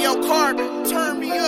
Yo, Carbon, turn me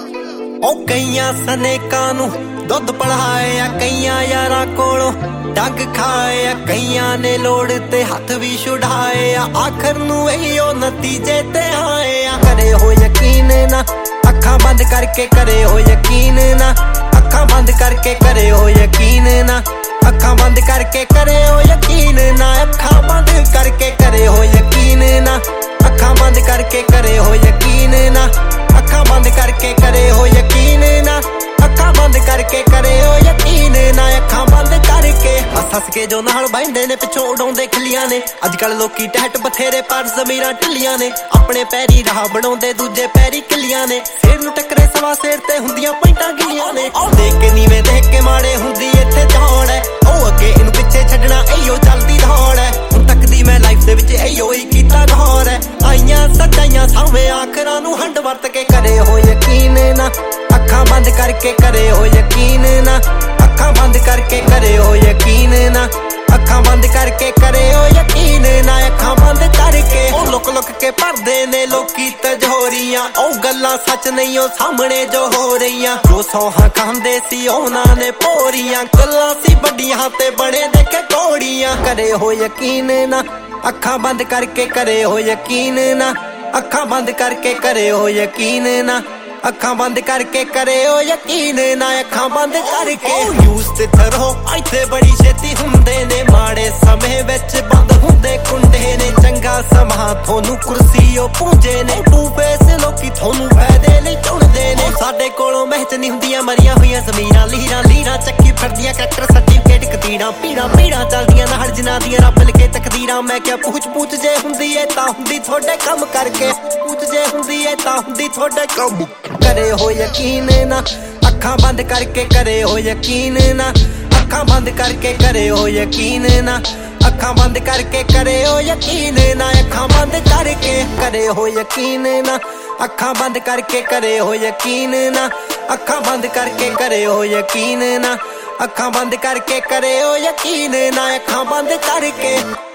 up. ਉਹ ਕਈਆਂ ਸਨੇਕਾਂ ਨੂੰ ਦੁੱਧ ਪੜਾਇਆ ਕਈਆਂ ਯਾਰਾਂ ਕੋਲੋਂ ਡੰਗ ਖਾਇਆ ਕਈਆਂ ਨੇ ਲੋੜ ਤੇ ਹੱਥ ਵੀ ਛੁਡਾਏ ਆ ਆਖਰ ਨੂੰ ਇਹੋ ਨਤੀਜੇ ਤੇ ਆਏ ਆ ਕਰੇ ਹੋ ਯਕੀਨ ਨਾ ਅੱਖਾਂ ਬੰਦ ਕਰਕੇ ਕਰੇ ਹੋ ਯਕੀਨ ਨਾ ਅੱਖਾਂ ਬੰਦ ਕਰਕੇ ਕਰੇ ਹੋ ਯਕੀਨ ਨਾ ਅੱਖਾਂ ਬੰਦ ਕਰਕੇ ਕਰੇ ਹੋ ਯਕੀਨ ਨਾ ਅੱਖਾਂ ਬੰਦ ਕਰਕੇ ਕਰੇ ਹੋ ਯਕੀਨ ਨਾ ਅੱਖਾਂ ਬੰਦ ਕਰਕੇ ਕਰੇ ਹੋ ਯਕੀਨ ਨਾ ਅੱਖਾਂ ਬੰਦ ਕਰਕੇ ਕਰੇ ਹੋ ਯਕੀਨ ਨਾ ਅੱਖਾਂ ਬੰਦ ਕਰਕੇ ਕਰੇ ਹੋ ਯਕੀਨ ਨਾ ਅੱਖਾਂ ਬੰਦ ਕਰਕੇ ਹੱਸ ਕੇ ਜੋ ਨਾਲ ਬੈਠਦੇ ਨੇ ਪਿੱਛੋਂ ਉਡਾਉਂਦੇ ਖਿੱਲੀਆਂ ਨੇ ਅੱਜ ਕੱਲ ਲੋਕੀ ਟਹਿਟ ਬਥੇਰੇ ਪਰ ਜ਼ਮੀਰਾਂ ਢਿੱਲੀਆਂ ਨੇ ਆਪਣੇ ਪੈਰੀ ਰਾਹ ਬਣਾਉਂਦੇ ਦੂਜੇ ਪੈਰੀ ਕਿੱਲੀਆਂ ਨੇ ਸਿਰ ਨੂੰ ਟੱਕਰੇ ਸਵਾ ਸਿਰ ਤੇ ਹੁੰਦੀਆਂ ਪੈਂਟਾਂ ਗਿੱਲੀਆਂ ਨੇ ਦੇਖ ਕੇ ਨੀਵੇਂ ਦੇਖ ਕੇ ਮਾੜੇ ਹੁੰਦੀ ਇੱਥੇ ਦੌੜ ਹੈ ਉਹ ਅੱਗੇ ਇਹਨੂੰ ਪਿੱਛੇ ਛੱਡਣਾ ਇਹੋ ਚੱਲਦੀ ਦੌੜ ਹੈ ਹੁਣ ਤੱਕ ਦੀ ਮੈਂ ਲਾਈਫ ਦੇ ਵਿੱਚ ਇਹੋ ਹੀ ਕੀਤਾ ਗੌਰ ਹੈ ਆਈਆਂ ਸੱਚਾਈਆਂ ਸਾਹਮਣੇ ਆਖਰਾਂ ਨੂੰ ਹੰਡ ਵਰਤ ਕੇ ਕਰੇ ਹੋ ਯਕੀਨ ਨਾ ਅੱਖਾਂ ਬੰਦ ਕਰਕੇ ਕਰੇ ਹੋ ਯਕੀਨ ਨਾ ਅੱਖਾਂ ਬੰਦ ਕਰਕੇ ਕਰੇ ਹੋ ਯਕੀਨ ਨਾ ਅੱਖਾਂ ਬੰਦ ਕਰਕੇ ਕਰੇ ਹੋ ਯਕੀਨ ਨਾ ਅੱਖਾਂ ਬੰਦ ਕਰਕੇ ਉਹ ਲੁਕ ਲੁਕ ਕੇ ਭਰਦੇ ਨੇ ਲੋਕੀ ਤਜੋਰੀਆਂ ਉਹ ਗੱਲਾਂ ਸੱਚ ਨਹੀਂ ਉਹ ਸਾਹਮਣੇ ਜੋ ਹੋ ਰਹੀਆਂ ਜੋ ਸੌਹਾਂ ਖਾਂਦੇ ਸੀ ਉਹਨਾਂ ਨੇ ਪੋਰੀਆਂ ਗੱਲਾਂ ਸੀ ਵੱਡੀਆਂ ਤੇ ਬਣੇ ਦੇਖੇ ਕੋੜੀਆਂ ਕਰੇ ਹੋ ਯਕੀਨ ਨਾ ਅੱਖਾਂ ਬੰਦ ਕਰਕੇ ਕਰੇ ਹੋ ਯਕੀਨ ਨਾ ਅੱਖਾਂ ਬੰਦ ਕਰਕੇ ਕਰੇ ਹੋ ਯਕੀਨ ਨਾ ਅੱਖਾਂ ਬੰਦ ਕਰਕੇ ਕਰੇ ਹੋ ਯਕੀਨ ਨਾ ਅੱਖਾਂ ਬੰਦ ਕਰਕੇ ਯੂਜ਼ ਤੇ ਥਰੋ ਇੱਥੇ ਬੜੀ ਛੇਤੀ ਹੁੰਦੇ ਨੇ ਮਾੜੇ ਸਮੇਂ ਵਿੱਚ ਬੰਦ ਹੁੰਦੇ ਕੁੰਡੇ ਨੇ ਚੰਗਾ ਸਮਾਂ ਤੁਹਾਨੂੰ ਕੁਰਸੀ ਉਹ ਪੂੰਝੇ ਨੇ ਟੂ ਫੇਸ ਲੋਕੀ ਤੁਹਾਨੂੰ ਫਾਇਦੇ ਲਈ ਚੁਣਦੇ ਨੇ ਸਾਡੇ ਕੋਲੋਂ ਮਹਿਚ ਨਹੀਂ ਹੁੰਦੀਆਂ ਮਰੀਆਂ ਹੋਈਆਂ ਜ਼ਮੀਰਾਂ ਲੀਰਾਂ ਲੀਰਾਂ ਚੱਕੀ ਫਿਰਦੀਆਂ ਕਰੈਕਟਰ ਸਰਟੀਫਿਕੇਟ ਕਤੀੜਾਂ ਪੀੜਾਂ ਚੱਲਦੀਆਂ ਨਾਲ ਜਿਨ੍ਹਾਂ ਦੀਆਂ ਰੱਬ ਲਿਖੇ ਤਕਦੀਰਾਂ ਮੈਂ ਕਿਹਾ ਪੁੱਛ ਜੇ ਹੁੰਦੀ ਏ ਤਾਂ ਹੁੰਦੀ ਤੁਹਾਡੇ ਕੰਮ ਕਰਕੇ ਪੁੱਛ ਜੇ ਹੁੰਦੀ ਏ ਤਾਂ ਹੁੰਦੀ ਤੁਹਾਡੇ ਕੰਮ ਕਰੇ ਹੋ ਯਕੀਨ ਨਾ ਅੱਖਾਂ ਬੰਦ ਕਰਕੇ ਕਰੇ ਹੋ ਯਕੀਨ ਨਾ ਅੱਖਾਂ ਬੰਦ ਕਰਕੇ ਕਰੇ ਹੋ ਯਕੀਨ ਨਾ ਅੱਖਾਂ ਬੰਦ ਕਰਕੇ ਕਰੇ ਹੋ ਯਕੀਨ ਨਾ ਅੱਖਾਂ ਬੰਦ ਕਰਕੇ ਕਰੇ ਹੋ ਯਕੀਨ ਨਾ ਅੱਖਾਂ ਬੰਦ ਕਰਕੇ ਕਰੇ ਹੋ ਯਕੀਨ ਨਾ ਅੱਖਾਂ ਬੰਦ ਕਰਕੇ ਕਰੇ ਹੋ ਯਕੀਨ ਨਾ ਅੱਖਾਂ ਬੰਦ ਕਰਕੇ ਕਰੇ ਹੋ ਯਕੀਨ ਨਾ ਅੱਖਾਂ ਬੰਦ ਕਰਕੇ